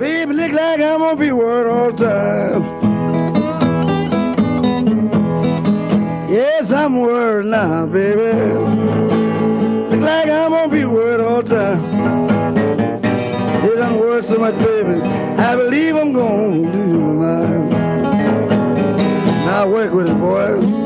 Baby, look like I'm gonna be worried all the time. Yes, I'm worried now, baby. Look like I'm gonna be worried all the time. Say I'm worried so much, baby. I believe I'm gonna lose my mind. Now work with it, boy.